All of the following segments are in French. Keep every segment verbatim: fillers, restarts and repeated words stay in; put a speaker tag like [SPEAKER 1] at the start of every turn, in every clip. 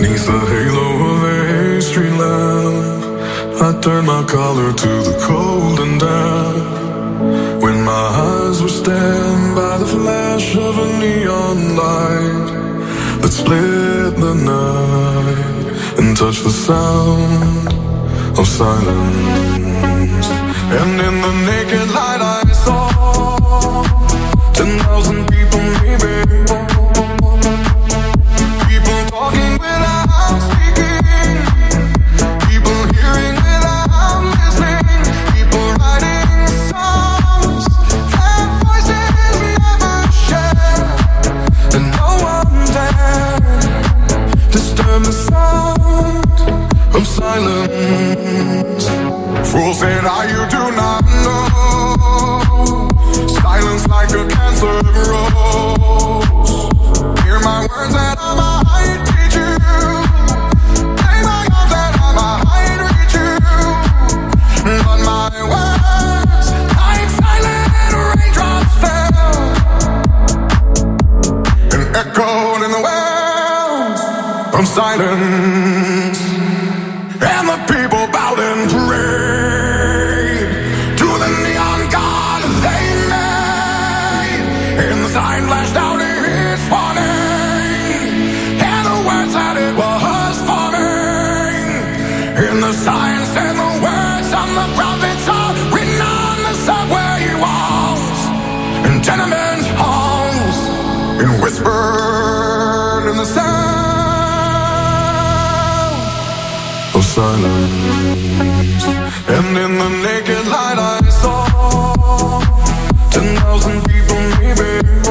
[SPEAKER 1] Neath the halo of a street lamp, I turned my collar to the cold and damp. When my eyes were stabbed by the flash of a neon light that split the night and touched the sound of silence. And in the naked light I saw ten thousand people maybe, people talking without speaking, people hearing without listening, people writing songs that voices never share, and no one dared disturb the sound of silence. Fools say now you do not know, silence like a cancer grows. Hear my words that I might teach you, play my arms that I might reach you, but my words like silent raindrops fell and echoed in the wells of silence. And the people bowed and prayed to the neon god they made, and the sign flashed out its warning, and the words that it was forming, and the sign said the words on the prophets are written on the subway walls and tenement halls, and whispered in the sound of silence. And in the naked light I saw ten thousand people maybe,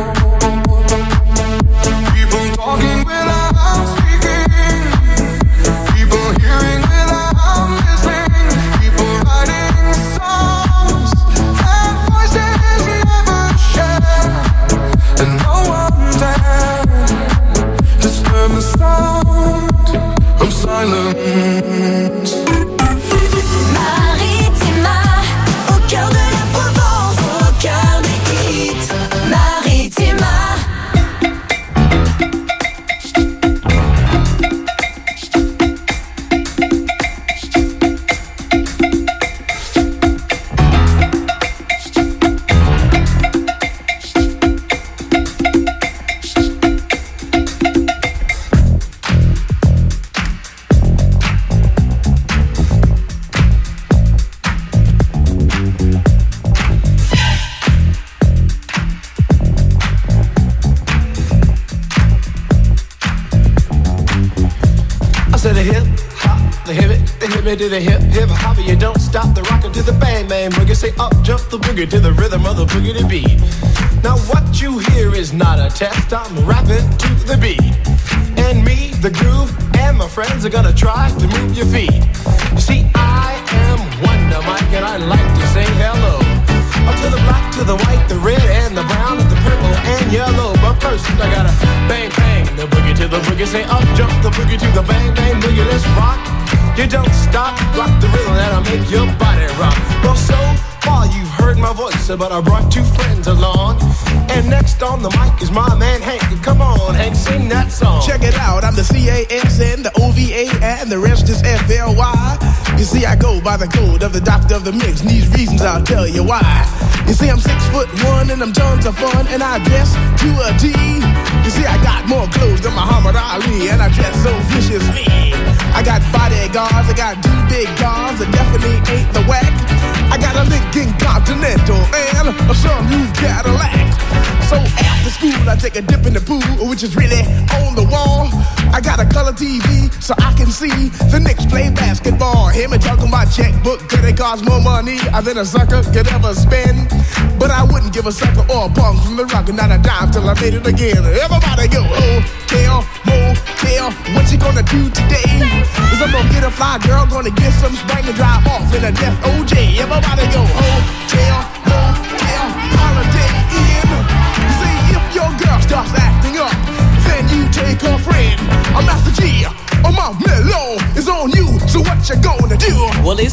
[SPEAKER 1] people talking without speaking, people hearing without listening, people writing songs that voices never share, and no one dared disturb the sound of silence.
[SPEAKER 2] Maritima, au cœur de la Provence, au cœur des hits. Maritima.
[SPEAKER 3] To the hip, hip, hopper, you don't stop the rocker to the bang, bang, boogie. Say up, jump the boogie to the rhythm of the boogie to beat. Now what you hear is not a test, I'm rapping to the beat. And me, the groove, and my friends are gonna try to move your feet. You see, I am Wonder Mike, and I like to say hello. Up to the black, to the white, the red, and the brown, and the purple, and yellow. But first, I gotta bang, bang, the boogie to the boogie. Say up, jump the boogie to the bang, bang, boogie, let's rock. You don't stop, rock the rhythm that'll make your body rock. Well, so far you've heard my voice, but I brought two friends along. And next on the mic is my man Hank. Come on, Hank, sing that song.
[SPEAKER 4] Check it out, I'm the C A S N, the O V A, and the rest is F L Y. You see, I go by the code of the doctor of the mix, and these reasons I'll tell you why. You see, I'm six foot one, and I'm tons of fun, and I dress to a T. You see, I got more clothes than Muhammad Ali, and I dress so viciously. I got bodyguards, I got two big guns, I definitely ain't the whack. I got a Lincoln Continental and a sunroof Cadillac. So after school, I take a dip in the pool, which is really on the wall. I got a color T V so I can see the Knicks play basketball. Him and talking my checkbook, could it cost more money than a sucker could ever spend? But I wouldn't give a sucker or a punk from the rock, not a dime till I made it again. Everybody go, hotel, motel, what you gonna do today? Is I'm gonna get a fly girl, gonna get some spring and drive off in a death O J. Everybody go, hotel, motel, holiday inn. See, if your girl starts acting up, then you take her friend. I'm Master G, or my mellow is on you, so what you gonna do?
[SPEAKER 5] Well, it's on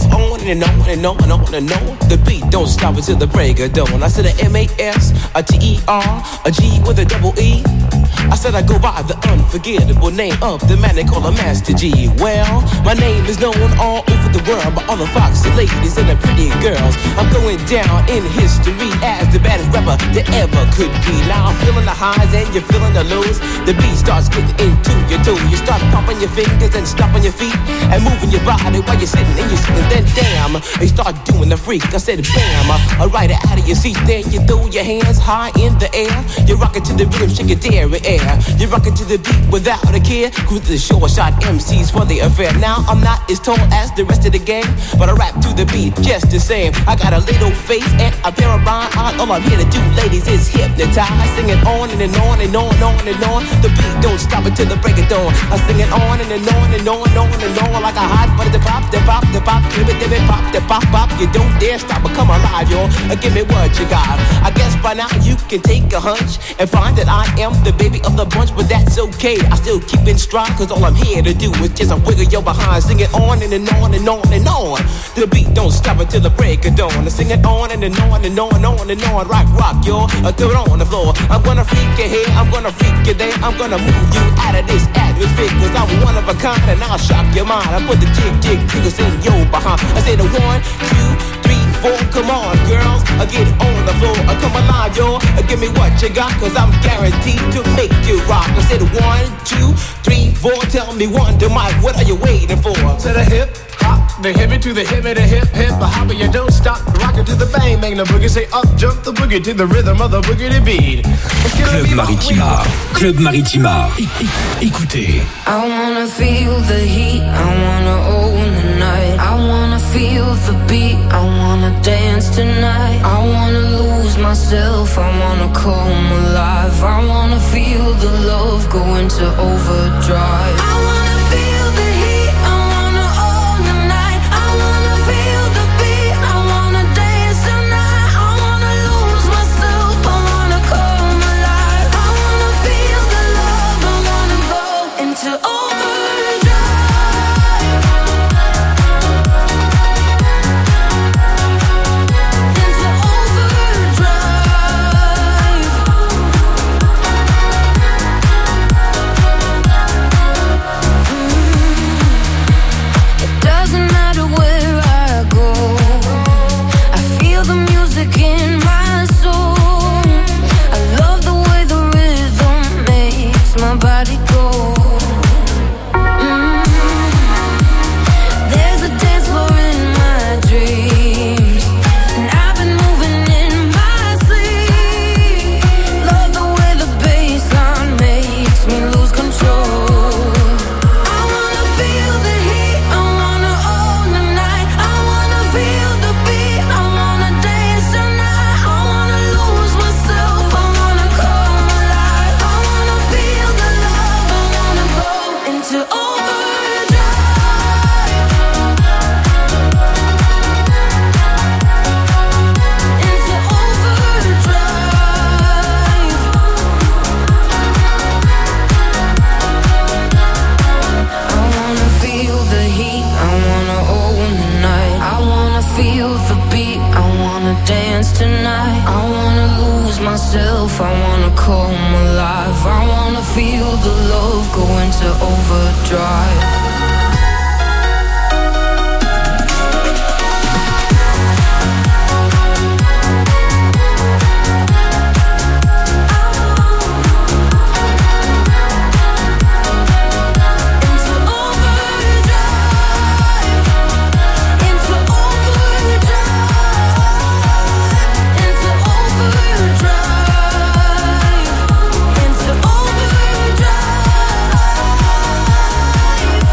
[SPEAKER 3] and on and on and on and on. The beat don't stop until the break of dawn. I said a M A S, a T E R, a G with a double E. I said I go by the unforgettable name of the man they call a Master G. Well, my name is known all over the world by all the foxy ladies and the pretty girls. I'm going down in history as the baddest rapper that ever could be. Now I'm feeling the highs and you're feeling the lows. The beat starts getting into your toe. You start pumping your fingers and stomping your feet and moving your body while you're sitting and you're sitting. Then damn, you start doing the freak. I said bam, I ride it out of your seat. Then you throw your hands high in the air. You rock it to the rhythm, shake your dairy air. You rock it to the beat without a care. Cruise the short shot M Cs for the affair. Now I'm not as tall as the rest of the gang, but I rap to the beat just the same. I got a little face and a pair of rhyme eyes. All I'm here to do, ladies, is hypnotize. Sing it on and, and on and on and on and on. The beat don't stop until the break of dawn. I sing it on and, and on and on and on and on like a hot butter. The pop, the pop, the pop, give it, give it, pop, the pop, pop. You don't dare stop or come alive, y'all. Give me what you got. I guess by now you can take a hunch and find that I am the baby of the bunch, but that's okay. I still keep in stride, cause all I'm here to do is just a wiggle your behind. Sing it on and, and on and on and on. The beat don't stop until the break of dawn. I sing it on and, and on and on and on and on. Rock, rock, y'all. I throw it on the floor. I'm gonna freak you here, I'm gonna freak you there. I'm gonna move you out of this atmosphere, cause I'm one of a kind and I'll shock your mind. I put the jig, jig, jiggles in your behind. I say the one, two, three, four. Come on, girls, I get it on the floor. I come alive, y'all. Give me what you got, cause I'm guaranteed to make you rock. I said one, two, three, four. Tell me one, to Mike, what are you waiting for?
[SPEAKER 5] To the hip, hop, the hippie to the hippie, the hip, hip, the hopper, you don't stop. Rock it to the bang, bang the boogie. Say up, jump the boogie to the rhythm of the boogie beat.
[SPEAKER 6] Club Maritima, Club Maritima. Écoutez.
[SPEAKER 7] I wanna feel the heat, I wanna own the night. I wanna feel the beat, I wanna dance tonight. I wanna lose myself, I wanna come alive. I wanna feel the love go into overdrive. I wanna feel the heat, I wanna own the night. I wanna feel the beat, I wanna dance tonight. I wanna lose myself, I wanna come alive. I wanna feel the love, I wanna go into overdrive. Into overdrive. Mm. It doesn't matter where I go, I feel the music in my soul. I love the way the rhythm makes my body go. Mm. There's a dance floor in my dreams, and I've been moving in my sleep. Love the way the bassline makes me lose control. I wanna feel the heat, I wanna own the night. I wanna feel the beat, I wanna dance tonight. I wanna lose myself, I wanna come alive. I wanna feel the love, I wanna go into overdrive. Into overdrive. I wanna feel the heat, I wanna own the night. I wanna feel the beat, I wanna dance tonight. I wanna lose myself, I wanna come alive. I wanna feel the love go into overdrive. Into overdrive. Into overdrive. Into overdrive. Into overdrive.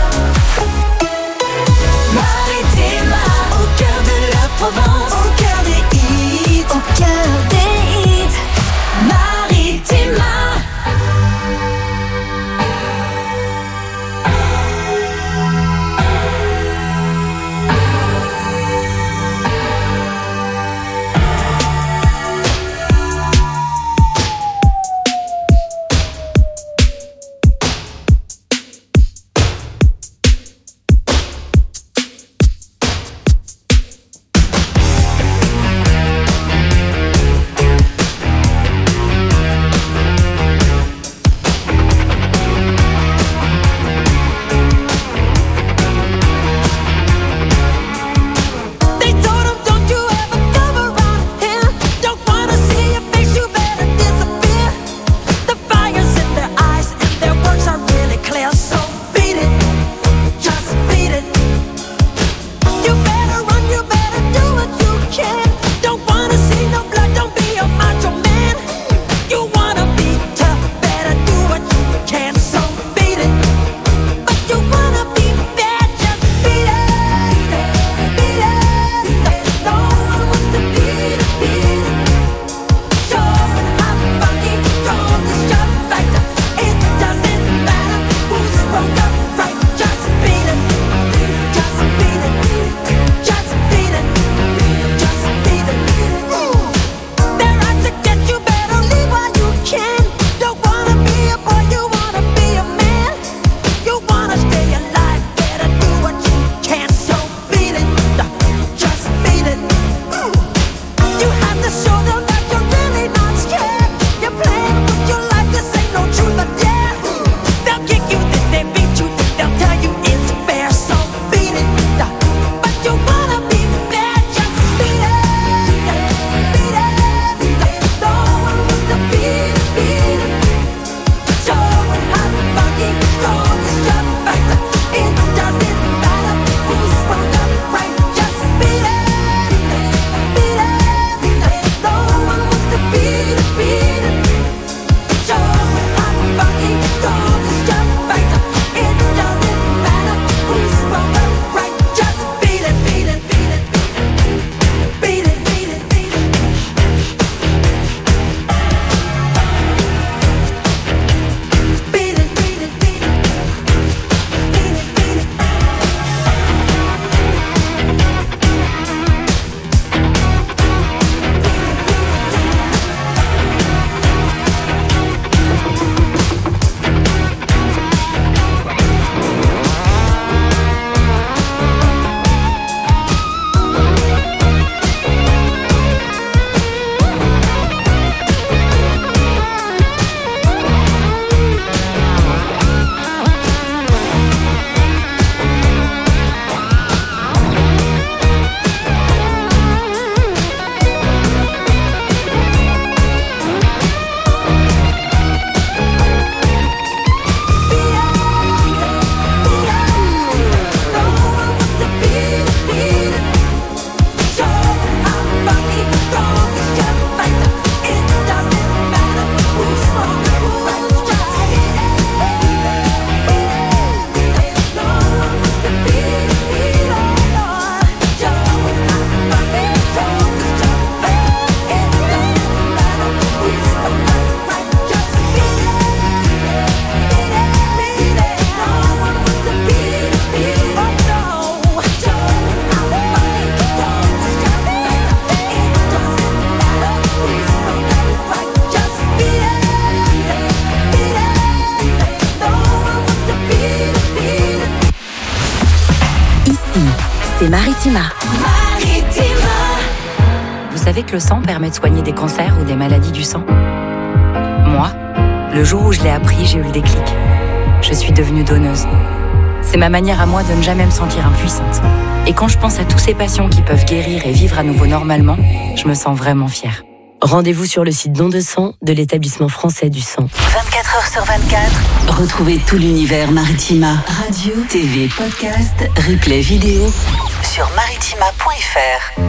[SPEAKER 8] c'est Maritima.
[SPEAKER 2] Maritima.
[SPEAKER 8] Vous savez que le sang permet de soigner des cancers ou des maladies du sang ? Moi, le jour où je l'ai appris, j'ai eu le déclic. Je suis devenue donneuse. C'est ma manière à moi de ne jamais me sentir impuissante. Et quand je pense à tous ces patients qui peuvent guérir et vivre à nouveau normalement, je me sens vraiment fière.
[SPEAKER 9] Rendez-vous sur le site don de sang de l'établissement français du sang.
[SPEAKER 2] vingt-quatre heures sur vingt-quatre.
[SPEAKER 10] Retrouvez tout l'univers Maritima. Radio, T V, podcast, replay vidéo sur maritima point f r.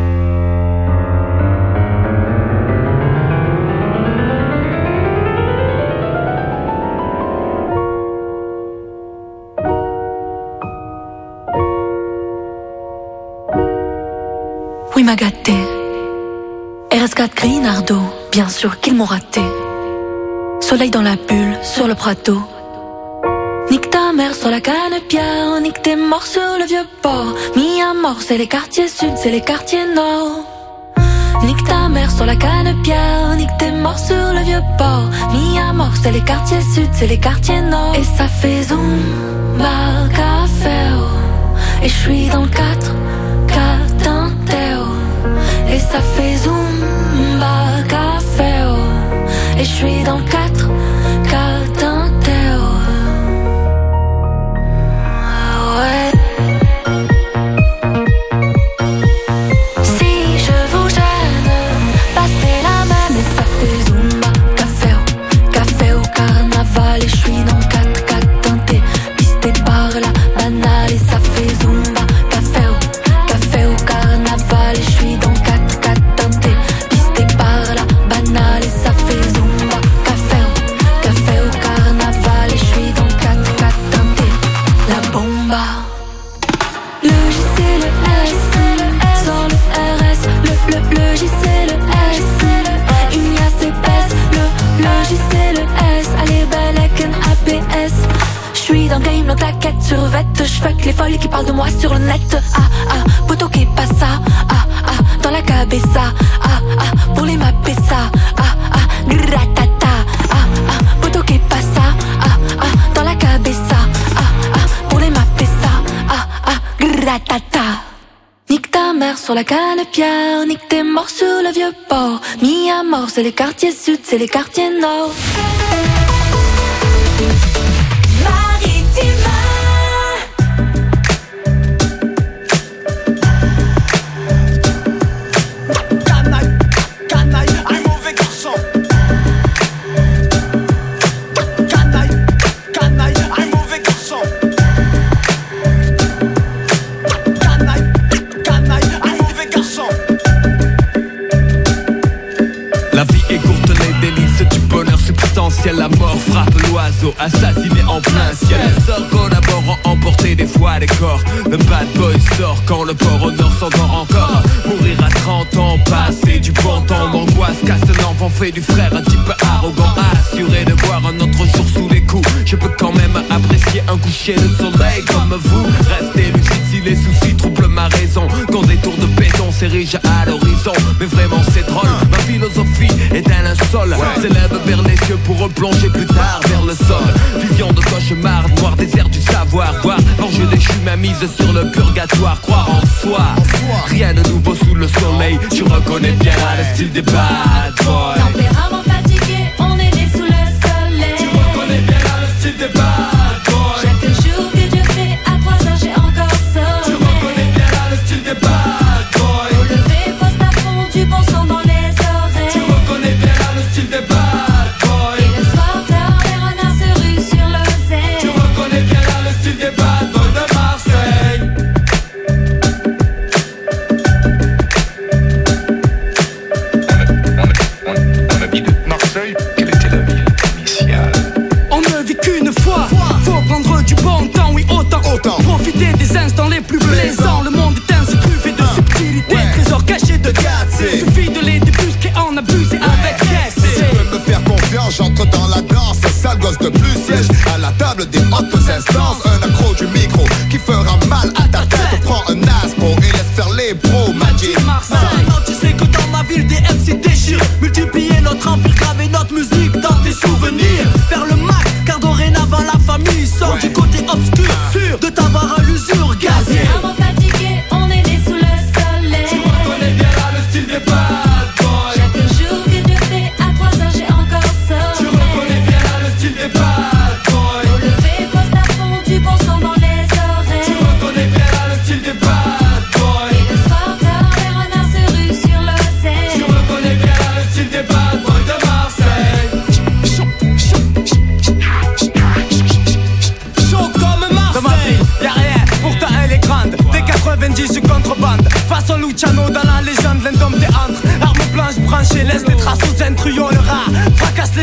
[SPEAKER 11] Oui, m'a gâté. R S quatre Grinardo, bien sûr qu'ils m'ont raté. Soleil dans la bulle, sur le Prado. Nique ta mère sur la canne-pierre, nique tes morts sur le vieux port. Mis à mort, c'est les quartiers sud, c'est les quartiers nord. Nique ta mère sur la canne-pierre, nique tes morts sur le vieux port. Mis à mort, c'est les quartiers sud, c'est les quartiers nord. Et ça fait zoom, bar, café, oh. Et je suis dans le quatre, quatre d'un Théo. Et ça fait zoom, bar, café, oh. Et je suis dans le quatre, quatre d'un Théo. Ouais. Si je vous gêne, passez la main. Et ça fait zumba, café au, café au carnaval. Et je suis dans le quatre, quatre teinté, pisté par la banale. Et ça fait zumba, café au, café au carnaval. Et je suis dans le quatre, quatre teinté, pisté par la banale. Et ça fait zumba, café au, café au carnaval. Et je suis dans le quatre, quatre teinté, la bomba. Le J c'est le S, sans le R S. Le, le, le J c'est le S, une yasse épaisse. Le, le J c'est le S, allez belle avec un A P S. J'suis dans le game, dans ta quête sur vête. J'fuck les folles qui parlent de moi sur le net. Ah ah, poto qui passe ça. Ah ah, dans la cabeza. Ah ah, pour les mapper ça. Ah ah, gratata. Ah ah, poto qui passe ça. Ah ah, dans la cabeza. Ah ah, pour les mapper ça. Ah ah, gratata. Nique ta mère sur la canne-pierre, nique tes morts sur le vieux port. Mis à mort, c'est les quartiers sud, c'est les quartiers nord.
[SPEAKER 2] Maritima.
[SPEAKER 3] Canaille, canaille, un mauvais garçon. Canaille, canaille, un mauvais garçon. Canaille, canaille, un mauvais garçon.
[SPEAKER 12] La vie est courte, les délices du bonheur substantiel. La mort frappe l'oiseau, assassiné en plein ciel. Les sorts collaborent, emporter des fois les corps. Le bad boy sort quand le port au nord s'endort encore. Mourir à trente ans, passer du bon temps. L'angoisse casse un enfant, fait du frère un type arrogant. Assuré de voir un autre jour sous les coups. Je peux quand même apprécier un coucher de soleil comme vous. Restez lucide si les soucis troublent ma raison. Quand des tours de béton s'érigent à l'horizon. Mais vraiment c'est drôle, ma philosophie est un linceul. S'élève vers les cieux pour replonger plus tard vers le sol. Vision de cauchemar, noir désert du savoir. Voir l'enjeu déchu, ma mise sur le purgatoire. Croire en soi, rien de nouveau sous le soleil. Tu reconnais bien le style des bad boys.
[SPEAKER 2] Tempérament fatigué, on est né sous le soleil.
[SPEAKER 12] Tu reconnais bien le style des bad boys.
[SPEAKER 2] Chaque jour que Dieu fait, à trois heures j'ai encore sommeil.
[SPEAKER 12] Tu reconnais bien le style des bad boys.
[SPEAKER 2] Au lever, poste à fond, du bon son dans les oreilles.
[SPEAKER 12] Tu reconnais bien le style des bad boys.
[SPEAKER 2] Et le soir tard, les renards se ruent sur l'oseille.
[SPEAKER 12] Tu reconnais bien le style des bad boys de Marseille.
[SPEAKER 1] On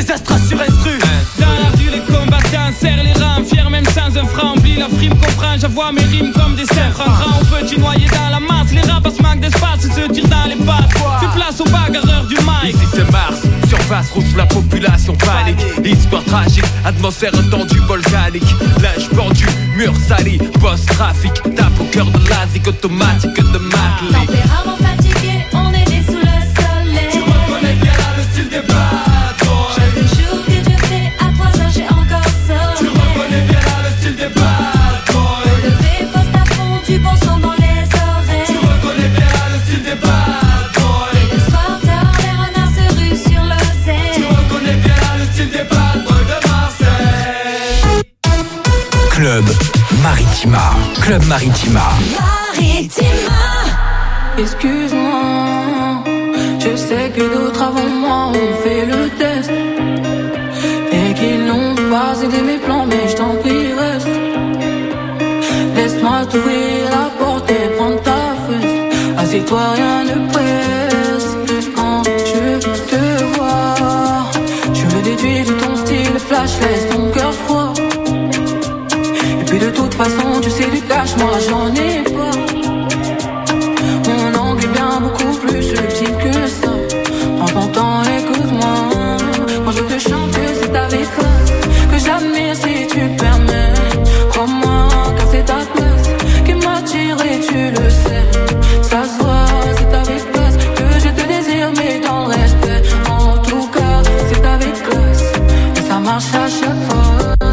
[SPEAKER 13] les astras sur instru.
[SPEAKER 14] Dans la rue les combattants serrent les rangs, fiers même sans un franc. Oublie la frime, comprend, j'avoue mes rimes comme des cerfs. Rentrant au petit noyé dans la masse, les rapaces manquent d'espace et se tirent dans les pattes. Fais place aux bagarreurs du mic.
[SPEAKER 12] Ici c'est Mars, surface rouge, la population panique. Histoire tragique, atmosphère tendue, volcanique. Linge pendu, mur sali, post-trafic. Tape au cœur de l'asique, automatique de Macley.
[SPEAKER 11] Tempérament fatigué, on est né sous le soleil.
[SPEAKER 13] Tu reconnais bien là le style des bad boys.
[SPEAKER 11] Chaque jour que Dieu fait, à trois heures j'ai encore sommeil.
[SPEAKER 13] Tu reconnais bien là le style des bad boys.
[SPEAKER 11] Le lever poste à fond, du bon son dans les oreilles.
[SPEAKER 13] Tu reconnais bien là le style des bad boys.
[SPEAKER 11] Et le soir tard, les renards se ruent sur l'oseille.
[SPEAKER 13] Tu reconnais bien là le style des bad boys de Marseille.
[SPEAKER 6] Club Maritima. Club Maritima.
[SPEAKER 11] Maritima.
[SPEAKER 15] Excuse-moi, je sais que d'autres avant moi ont fait le test et qu'ils n'ont pas aidé mes plans, mais je t'en prie reste. Laisse-moi t'ouvrir la porte et prendre ta fesse. Assieds-toi, rien ne presse. Quand je te vois, je me déduis de ton style flash, laisse ton cœur froid. Et puis de toute façon, tu sais du cash, moi j'en ai pas. Mon angle est bien beaucoup plus subtil que ça. Prends ton temps, écoute-moi. Quand je te chante, c'est avec classe que j'admire si tu permets. Crois-moi, car c'est ta place qui m'attire et tu le sais. Ça se voit, c'est avec classe que je te désire, mais dans le respect. En tout cas, c'est avec classe et ça marche à chaque fois.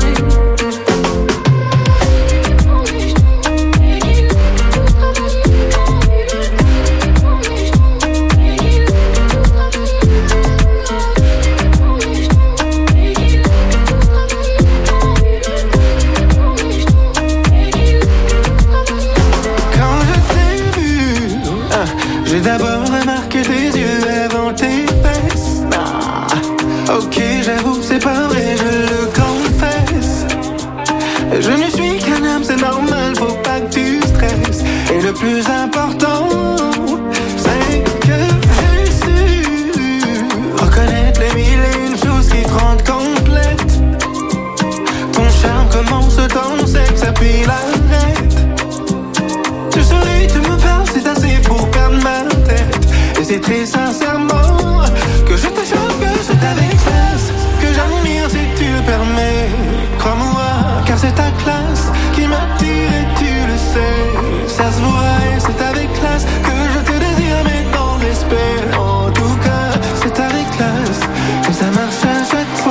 [SPEAKER 16] J'ai d'abord remarqué tes yeux avant tes fesses. Ah, ok, j'avoue, c'est pas vrai, je le confesse. Je ne suis qu'un homme, c'est normal, faut pas que tu stresses. Et le plus important, c'est que j'ai su reconnaître les mille et une choses qui te rendent complète. Ton charme commence dans sexe, puis l'arrête. Tu souris, tu me parles, c'est assez pour perdre ma tête. Et c'est très sincèrement que je te choque, que c'est avec classe que j'admire si tu le permets. Crois-moi, car c'est ta classe qui m'attire et tu le sais. Ça se voit et c'est avec classe que je te désire, mais dans le respect. En tout cas, c'est avec classe que ça marche à chaque fois.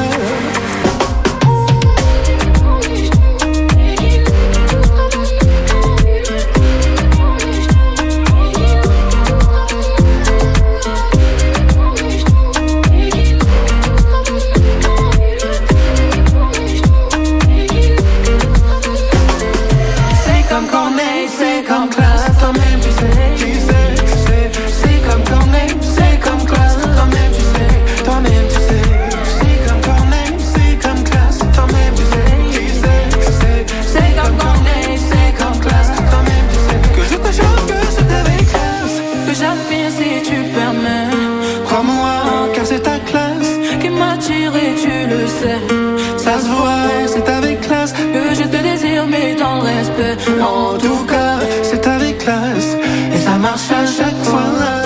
[SPEAKER 16] En tout cas, c'est avec classe et ça marche à chaque fois.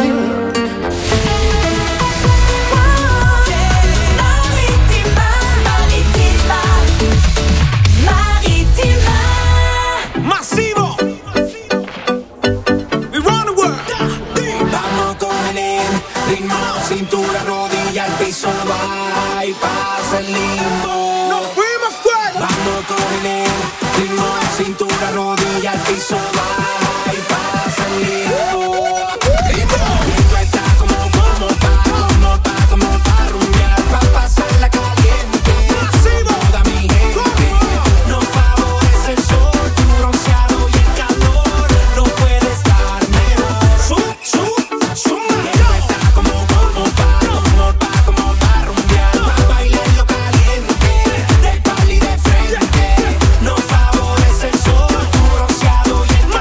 [SPEAKER 2] Maritima, Maritima, Maritima.
[SPEAKER 13] Massivo. We run the world. Vamos con el ritmo, cintura, rodilla, al piso, va y pasa el limbo. Nos fuimos fuera. Vamos con el ritmo, cintura, rodilla, al piso, va y pasa el limbo. Esto está como, como pa, como pa, como pa rumbear, pa pasarla caliente. Toda mi gente nos favorece el sol, tu bronceado y el calor, no puede estar mejor. Sum, sum, sum. Esto está como, como pa, como pa, como pa rumbear, pa bailarlo caliente, de pal y de frente. Nos favorece el sol, tu bronceado y el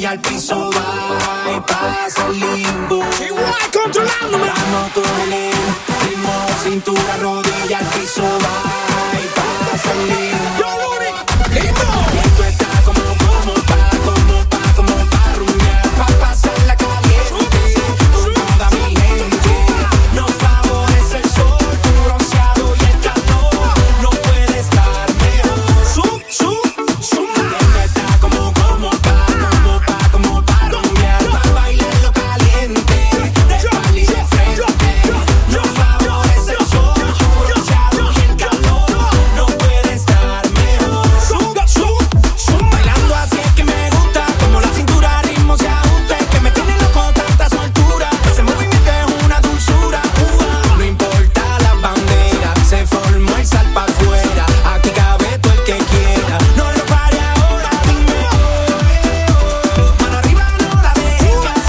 [SPEAKER 13] rodilla al piso va y pasa el limbo. Igual controlándome. Damos con el ritmo, cintura, rodilla al piso va y pasa el limbo. Esto está como, como pa, como pa, como pa rumbear, pa pasarla caliente con toda mi gente. Nos favorece el sol, tu bronceado y el calor. No puede estar mejor. Sub, sub, sub. Esto está como, como pa, como pa, como pa rumbear, pa bailarlo caliente, de espalda y de frente. Nos favorece el sol, tu bronceado y el calor. No puede estar mejor. Sub, sub, sub. Bailando así es que me gusta, como la cintura ritmo se ajusta, es que me tiene loco tanta soltura. Ese movimiento es una dulzura. Uh, no importa la bandera, se formó el sal pa' afuera. Aquí cabe todo el que quiera. No lo pare ahora, dime oh, oh. Mano arriba, no la dejes.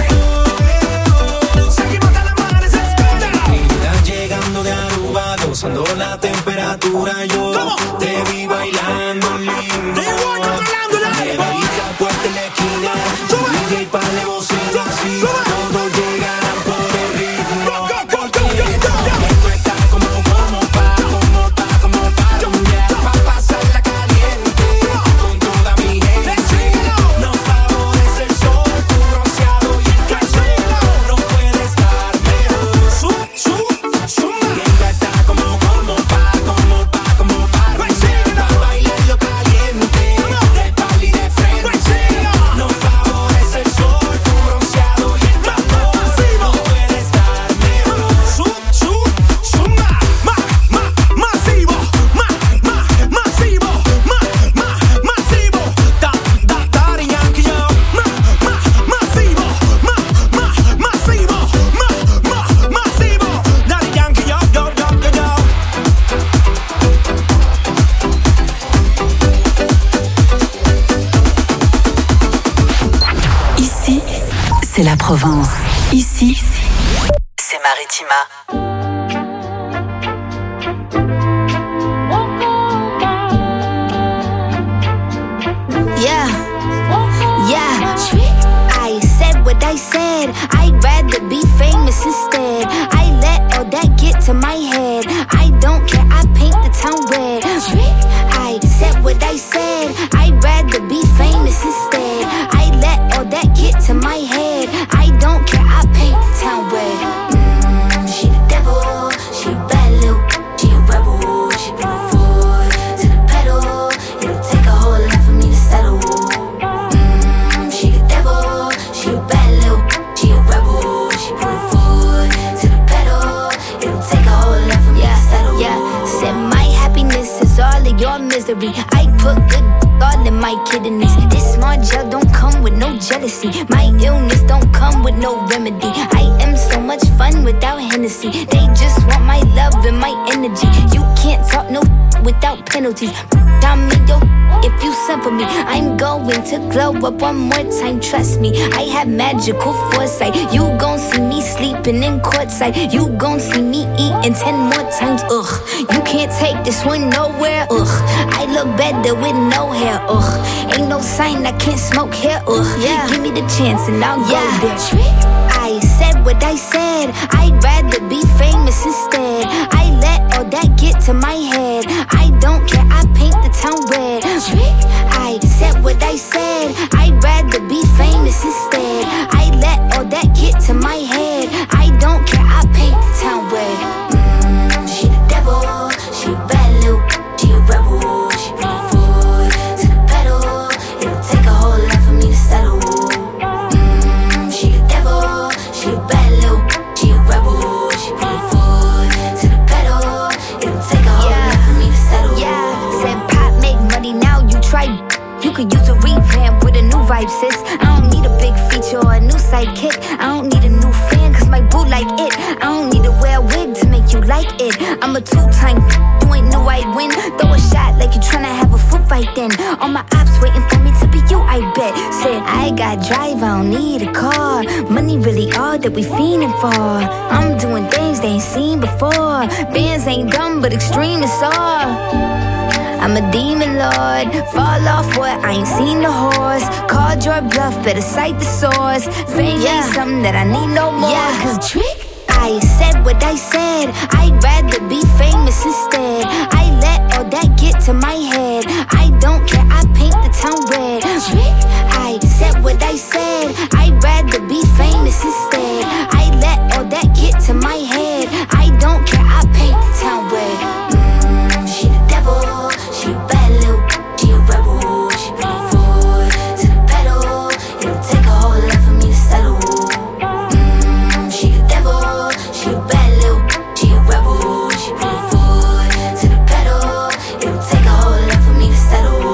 [SPEAKER 13] Seguimos hasta la amanecer. Linda llegando de Aruba, gozando la temperatura. Yo te vi bailando lindo. De varita puesta en la esquina, D J pa'le bocina así. Todos llegarán por el ritmo. Porque esto está como, como pa, como pa, como pa rumbear, pa pasarla caliente con toda mi gente. Nos favorece el sol, tu bronceado y el calor. No puede estar mejor. Sub, sub, sub. Esto está como, como pa, como pa, como pa rumbear, pa bailarlo caliente, de espalda y de frente. Nos favorece el sol, tu bronceado y el calor. No puede estar mejor. Sub, sub, sub. Ma, ma, masivo. Ma, ma, masivo. Ma, ma, masivo. Da, da, Daddy Yankee, yo. Ma, ma, masivo. Ma, ma, masivo. Ma, ma, masivo. Daddy Yankee, yo, yo, yo, yo, yo.
[SPEAKER 10] Ici, c'est la Provence. Ici, c'est Maritima.
[SPEAKER 17] Yeah, yeah. I said what I said. I'd rather be famous instead. I let all that get to my head. I don't care, I paint the town red. I said what I said. I'd rather be famous instead. I let all that get to my head. I don't care, I paint the town red. Mm, she the devil, she a bad little, she a rebel. She bring the foot to the pedal. It'll take a whole lot for me to settle. Mm, she the devil, she a bad little, she a rebel. She bring the foot to the pedal. It'll take a whole lot for me to settle. Yeah, said my happiness is all of your misery. I put good all in my kidneys. This small gel don't come with no jealousy. My illness don't come with no remedy. I am so much fun without Hennessy. They just want my love and my energy. You can't talk no without penalties. I'm in your if you send for me. I'm going to glow up one more time, trust me. I have magical foresight. You gon' see me sleeping in courtside. You gon' see me eating ten more times, ugh. You can't take this one nowhere, ugh. I look better with no hair, ugh. Ain't no sign I can't smoke here, ugh. Yeah. Give me the chance and I'll yeah. go there. I said what I said. I'd rather be famous instead. I let all that get to my head. I don't care, I paint the town red. I said what I said. I'd rather be famous instead. I let all that get to my head. I don't care, I paint the town red. Mm, she the devil, she a bad little, she a rebel. She bring the foot to the pedal. It'll take a whole lot for me to settle. Mm, she the devil, she a bad little, she a rebel. She bring the foot to the pedal. It'll take a whole lot for me to settle. Yeah, said pop make money now. You try. You could use a revamp with a new vibe, sis. I don't need a big feature or a new sidekick. I don't need a new fan, cause my boo like it. I don't need to wear a wig to make you like it. I'm a two-time, you ain't knew I'd win. Throw a shot like you tryna have a foot fight then. All my ops waiting for me to be you, I bet. Said, I got drive, I don't need a car. Money really all that we fiending for. I'm doing things they ain't seen before. Bands ain't dumb, but extreme is all. I'm a demon lord. Fall off what? I ain't seen the horse. Called your bluff, better cite the source. Fame yeah. ain't something that I need no more. Yeah, cause trick. I said what I said. I'd rather be famous instead. I let all that get to my head. I don't care, I paint the town red. Trick. I said what I said. I'd rather be famous instead. I let all that get to my head. I don't care, I paint the town red. Mm, she the devil, she a bad little, she a rebel. She bring it forward to the pedal. It'll take a whole lot for me to settle. Mm, she the devil, she a bad little, she a rebel. She bring it forward to the pedal. It'll take a whole lot for me to settle.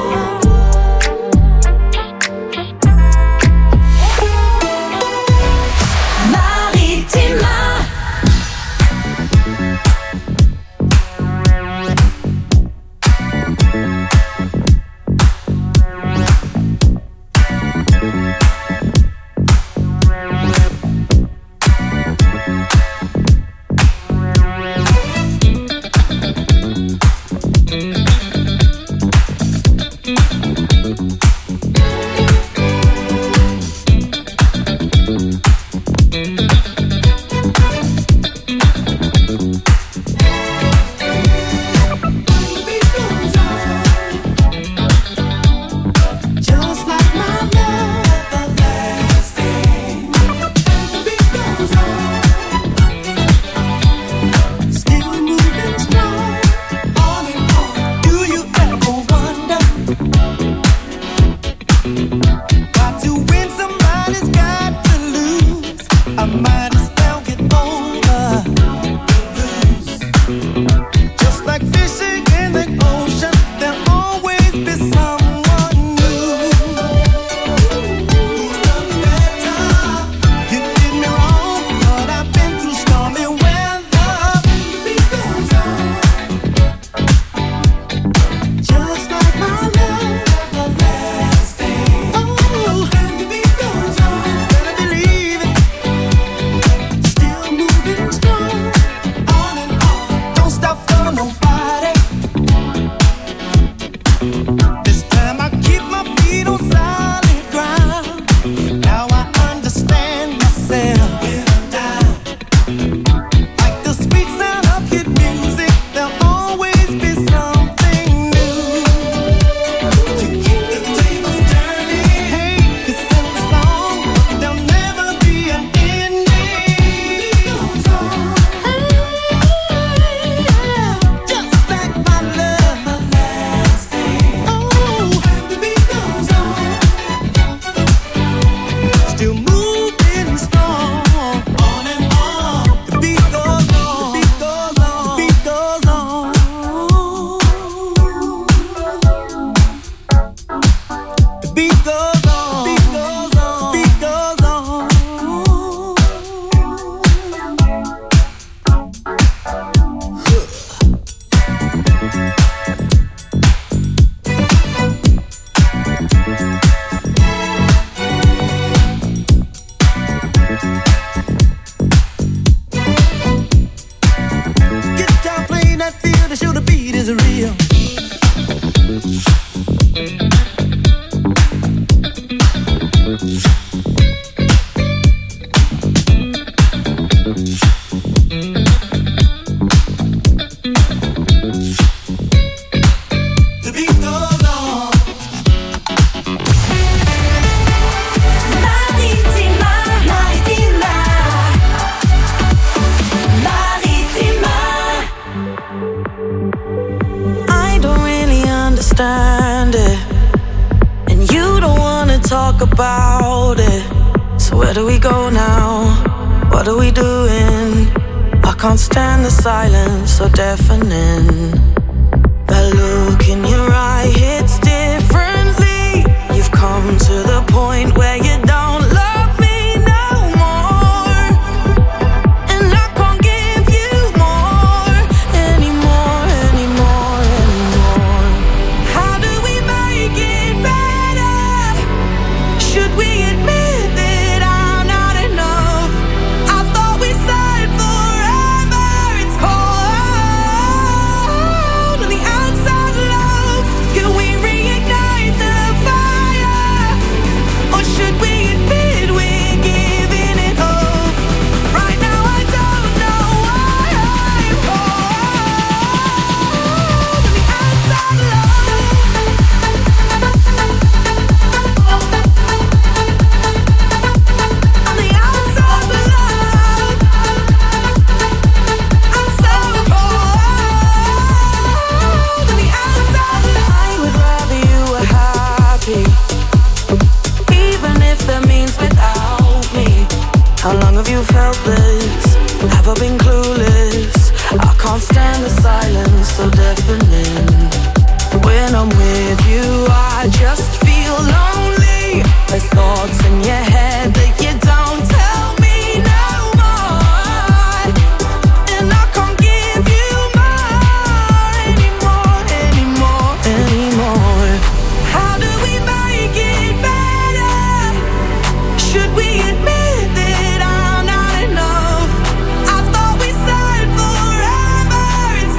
[SPEAKER 18] About it. So where do we go now? What are we doing? I can't stand the silence so deafening. That look in your eye hits differently. You've come to the point where you don't love me no more, and I can't give you more anymore, anymore, anymore. How do we make it better? Should we admit that I'm not enough? I thought we said forever. It's hard. felt this? Have I been clueless? I can't stand the silence, so deafening. When I'm with you, I just feel lonely. There's thoughts in your head that you don't tell me no more. And I can't give you more anymore, anymore, anymore. How do we make it better? Should we admit that I'm not enough? I thought we said forever. It's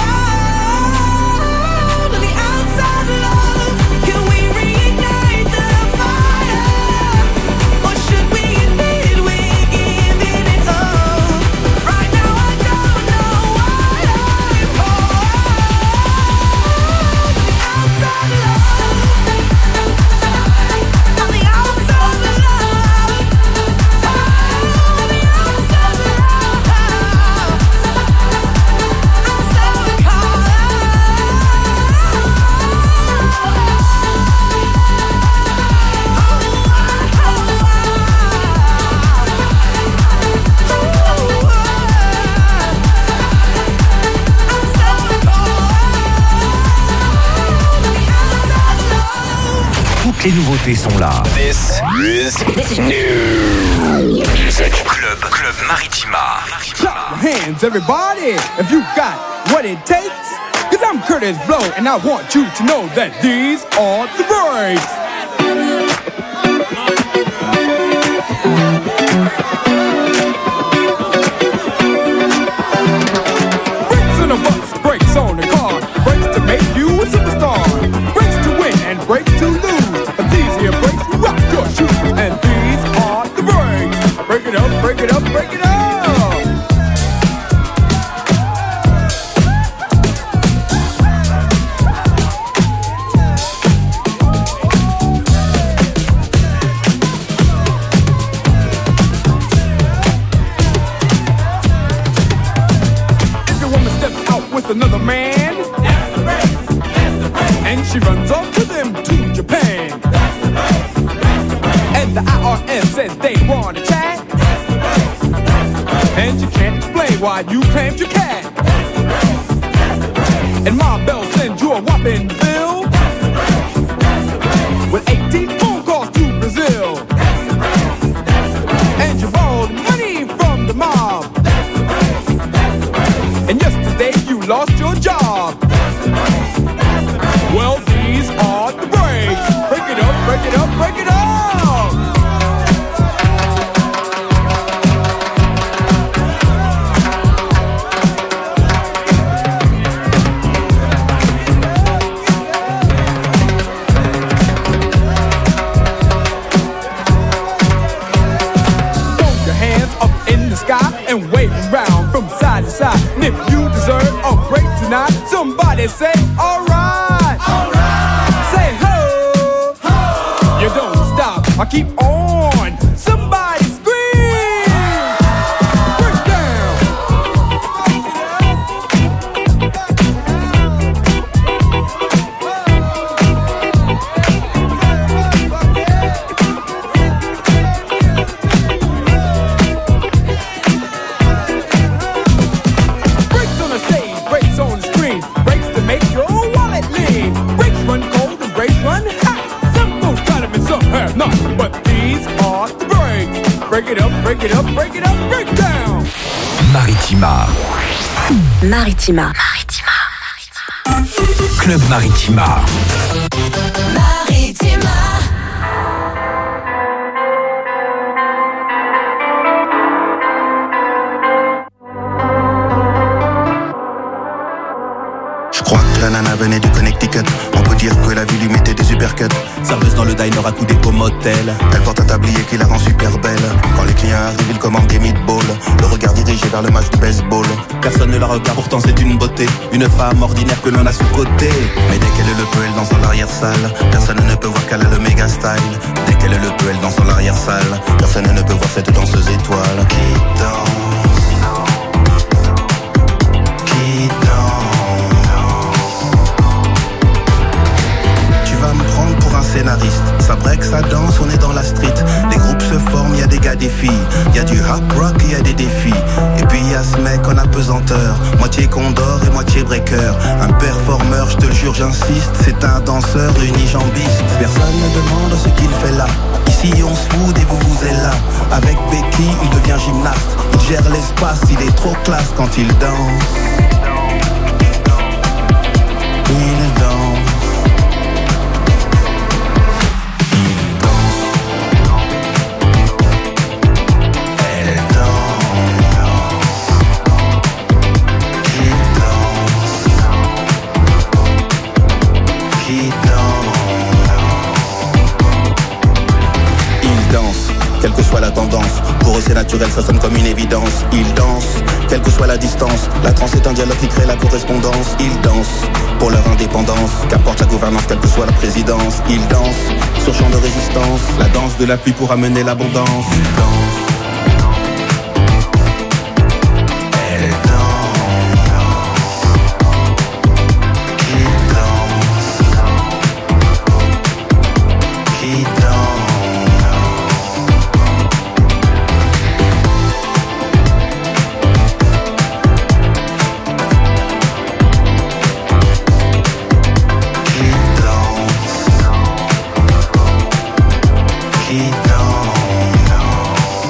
[SPEAKER 18] cold on the outside, love. Can we reignite the fire? Or should we admit we're giving it up? Right now I don't know what I'm cold on the outside, love. On the outside, love. On the outside, love. I'm so
[SPEAKER 6] Toutes les nouveautés sont là. This is new. Club, Club Maritima.
[SPEAKER 3] Clap your hands, everybody, if you got what it takes. Cause I'm Curtis Blow, and I want you to know that these are the breaks. Brakes on the bus, brakes on the car, brakes to make you a superstar, brakes to win and brakes to lose. But these here brakes rock your shoes, and these are the breaks. Break it up, break it up, break it up. If your woman steps out with another man, that's the breaks, that's the breaks. And she runs off with him to Japan, that's the breaks, that's the breaks. And the I R S says they want to chat, that's the breaks, that's the breaks. And you can't explain why you claimed your cat, that's the breaks, that's the breaks. And Ma Bell sends you a whopping bill, that's the breaks, that's the breaks. With eighteen phone calls to Brazil, that's the breaks, that's the breaks. And you borrowed money from the mob, that's the breaks, that's the breaks. And yesterday you lost your job, that's the breaks, that's the breaks. Well, these are the breaks. Break it up, break it up, break it up. Throw your hands up in the sky and wave around from side to side. And if you deserve a break tonight, somebody say, alright, alright. Say ho, ho. You don't stop, I keep on. Somebody scream, break down. Breaks on the stage, breaks on the screen, breaks to make your wallet lean. Breaks run cold and breaks run hot. Some folks try to miss, some have not. But these are the breaks. Break it up, break it up, break it up, break down.
[SPEAKER 6] Maritima.
[SPEAKER 9] Maritima.
[SPEAKER 6] Club Maritima.
[SPEAKER 2] Maritima.
[SPEAKER 19] Je crois que la nana venait du Connecticut. On peut dire que la vie lui mettait des uppercuts.
[SPEAKER 20] Serveuse dans le diner à coups des motel.
[SPEAKER 19] Elle porte un tablier qui la rend super belle. Quand les clients arrivent, ils commandent des meatballs. Le regard dirigé vers le match de baseball.
[SPEAKER 20] Personne ne la regarde, pourtant c'est une beauté. Une femme ordinaire que l'on a sous-côté.
[SPEAKER 19] Mais dès qu'elle le peut, elle danse dans l'arrière-salle. Personne ne peut voir qu'elle a le méga style. Dès qu'elle le peut, elle danse dans l'arrière-salle. Personne ne peut voir cette danseuse étoile qui danse, qui danse. Tu vas me prendre pour un scénariste. Ça break, ça danse, on est dans la street. Les groupes se forme, y a des gars, des filles. Y a du rap rock, y a des défis. Et puis y a ce mec en apesanteur, moitié condor et moitié breaker. Un performeur, je te le jure, j'insiste, c'est un danseur unijambiste. Personne ne demande ce qu'il fait là. Ici on se fout et vous vous êtes là. Avec Becky, il devient gymnaste. Il gère l'espace, il est trop classe quand il danse. Il danse. Quelle que soit la tendance, pour eux c'est naturel, ça sonne comme une évidence. Ils dansent, quelle que soit la distance. La trance est un dialogue qui crée la correspondance. Ils dansent pour leur indépendance, qu'importe la gouvernance, quelle que soit la présidence. Ils dansent sur champ de résistance, la danse de la pluie pour amener l'abondance. Ils dansent. He don't know.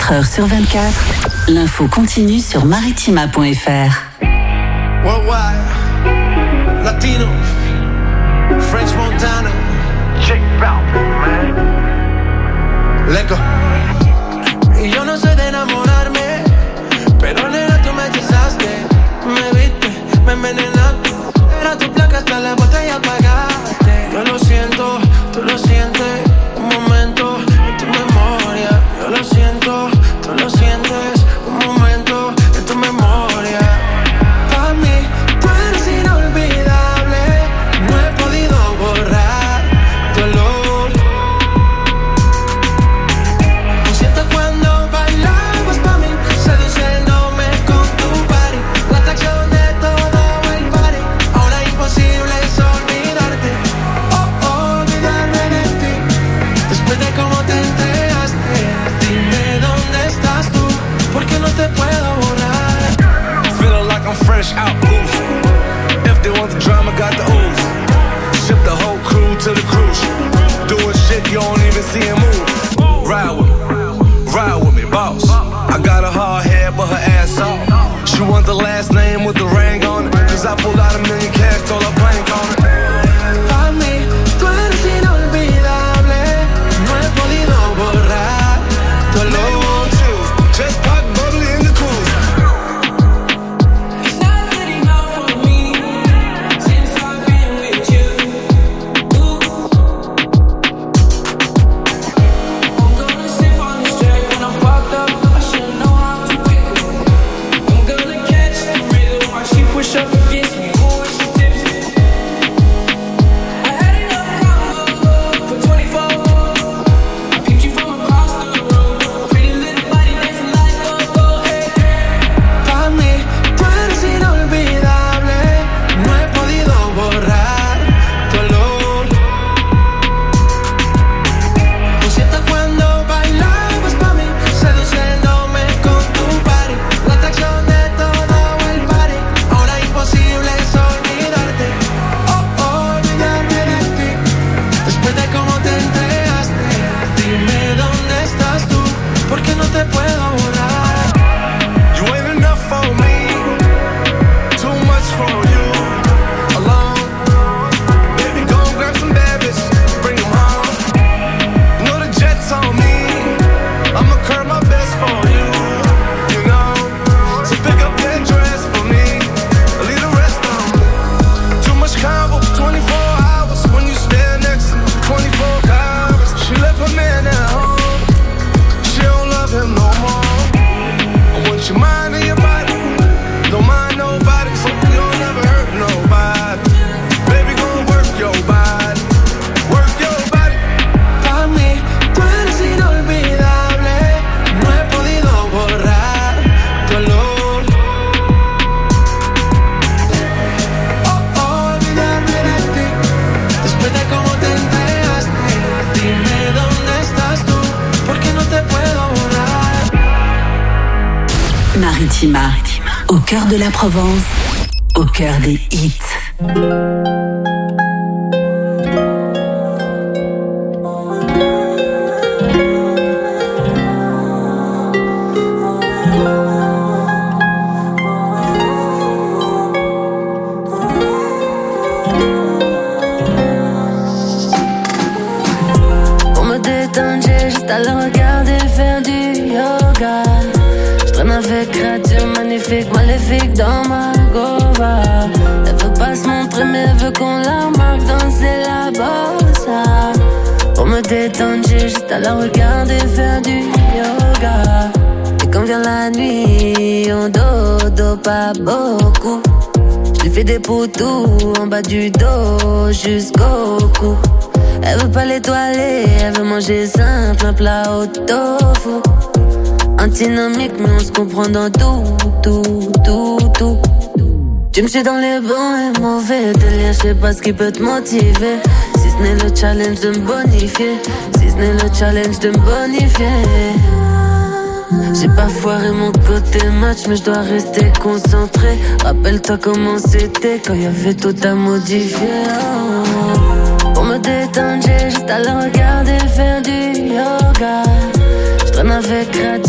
[SPEAKER 10] vingt-quatre heures sur vingt-quatre, l'info continue sur maritima point f r.
[SPEAKER 13] Worldwide, Latino, French Montana, Jake Balvin, man. Let go. Y yo no sé de enamorarme, pero nena tú me hechizaste. Me viste, me envenenaste. Era tu placa hasta la botella apagaste. Yo lo siento, tú lo sientes. Un momento en tu memoria. Yo lo siento, tú lo sientes. Un momento en tu memoria. Pa' mí, tú eres inolvidable. No he podido borrar tu olor. Lo siento cuando bailabas pa' mí, seduciéndome con tu body. La atracción de todo el party. Ahora imposible es olvidarte. Oh, oh, olvidarme de ti. Después de cómo te entregaste, dime dónde estás tú, porque no te puedo borrar.
[SPEAKER 3] Feeling like I'm fresh out boost. If they want the drama, got the ooze. Ship the whole crew to the cruise. Doing shit you don't even see him move. Ride with me, ride with me, boss. I got a hard head, but her ass off. She want the last name with the ring on it. Cause I pulled out a million cash, told her plank on it.
[SPEAKER 13] Pa' mí, tú eres inolvidable. No he podido borrar tu olor.
[SPEAKER 3] Just pop bubbly in the cruise.
[SPEAKER 15] It's not good enough for me since I've been with you. Ooh. I'm gonna sip on this track when I'm fucked up. I should know how to pick it. I'm gonna catch the rhythm while she push up against me. Ooh, when she tips it. I had enough combo for twenty-four. I picked you from across the room. Pretty little body dancing like a go, hey.
[SPEAKER 13] Pa' mí, tú eres inolvidable. No he podido borrar tu olor. Lo siento cuando bailabas pa' mí, seduciéndome con tu body. La atracción de todo el party. Ahora imposible es olvidarte. Oh, oh, olvidarme de ti. Después de cómo te entregaste, dime dónde estás tú, porque no te puedo borrar.
[SPEAKER 3] You ain't enough for me, too much for you. Alone, baby, go and grab some bad bitches, bring them home. You know the jet's on me, I'ma curb my best for you. You know, so pick up that dress for me, leave the rest on me. Too much combo for twenty-four hours when you stand next to me, twenty-four hours. She left her man at home, she don't love him no more. I want your mind and your body, don't mind nobody, so you don't never hurt nobody. Baby, gon' work your body, work your body.
[SPEAKER 13] Pa' mí, tú eres inolvidable. No he podido borrar tu olor. Oh, oh, olvidarme de ti. Después de cómo te entregaste, dime dónde estás tú, porque no te puedo borrar.
[SPEAKER 10] Maritima, au cœur de la Provence, au cœur des hits.
[SPEAKER 11] Pour me détendre, j'ai juste à la regarder faire du yoga. Je traîne avec créature magnifique, maléfique dans ma gova. Elle veut pas se montrer, mais elle veut qu'on la marque, danser la bossa. Pour me détendre, j'ai juste à la regarder faire du yoga. Et quand vient la nuit, on dodo pas beaucoup. Je lui fais des poutous en bas du dos jusqu'au cou. Elle veut pas l'étoiler, elle veut manger simple, un plat au tofu. Antinomique, mais on se comprend dans tout, tout, tout, tout. Tu me suis dans les bons et mauvais délires, je sais pas ce qui peut te motiver. Si ce n'est le challenge de me bonifier, si ce n'est le challenge de me bonifier. J'ai pas foiré mon côté match, mais je dois rester concentré. Rappelle-toi comment c'était quand y'avait tout à modifier. Oh. Pour me détendre, j'ai juste à la regarder faire du yoga. Je traîne avec créature magnifique,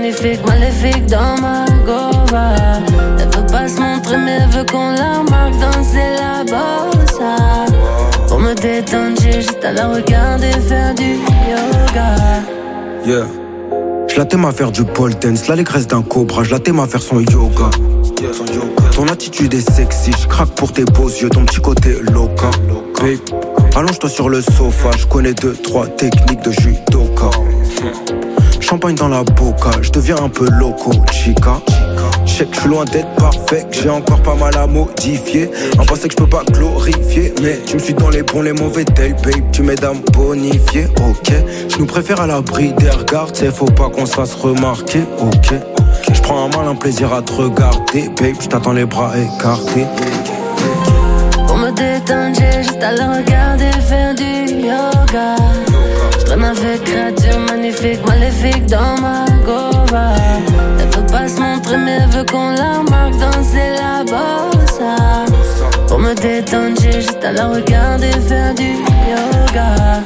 [SPEAKER 7] magnifique, maléfique dans ma gova. Elle veut pas se montrer mais elle veut qu'on la marque, danser la bossa. Pour me détendre j'ai juste à la regarder faire du yoga.
[SPEAKER 21] Yeah. Je la t'aime à faire du pole dance, l'allégresse d'un cobra, je la t'aime à faire son yoga. Yeah. Son yoga. Ton attitude est sexy, je craque pour tes beaux yeux, ton petit côté loca. Babe, allonge-toi sur le sofa, je connais deux, trois techniques de judoka. Champagne dans la boca, je deviens un peu loco, chica. Je sais que je suis loin d'être parfait, que j'ai encore pas mal à modifier. Un passé que je peux pas glorifier, mais tu me suis dans les bons, les mauvais tels, babe. Tu m'aides à me bonifier, ok. Je nous préfère à l'abri des regards, t'sais, faut pas qu'on se fasse remarquer, ok. Je prends un malin plaisir à te regarder, babe. Je t'attends les bras écartés.
[SPEAKER 7] Pour me détendre, j'ai juste à la regarder faire du yoga. J'traîne avec créature magnifique, maléfique dans ma gova. Elle veut pas se montrer mais elle veut qu'on la marque, danser la bossa. Pour me détendre, j'ai juste à la regarder faire du yoga.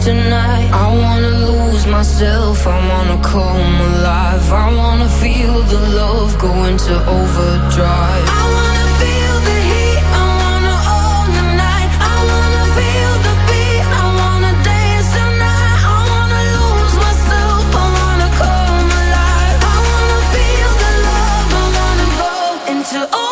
[SPEAKER 7] tonight. I wanna lose myself, I wanna come alive. I wanna feel the love go into overdrive. I wanna feel the heat, I wanna own the night. I wanna feel the beat, I wanna dance tonight. I wanna lose myself, I wanna come alive. I wanna feel the love, I wanna go into overdrive.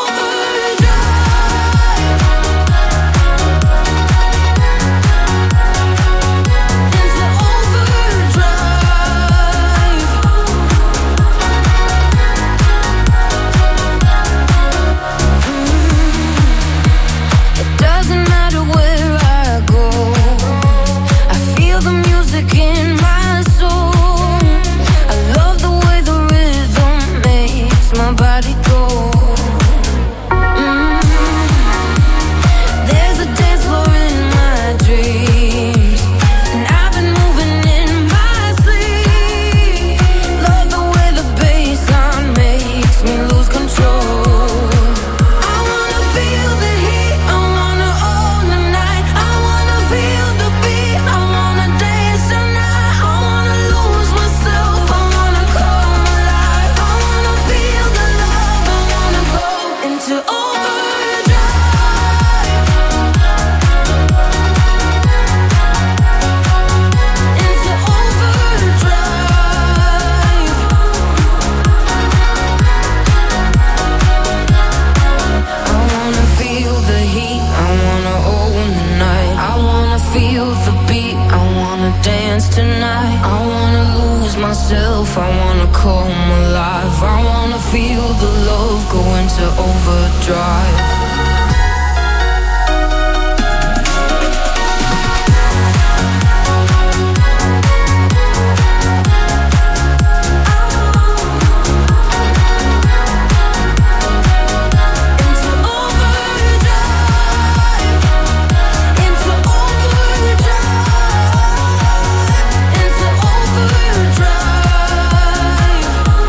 [SPEAKER 7] I wanna come alive. I wanna feel the love go into overdrive.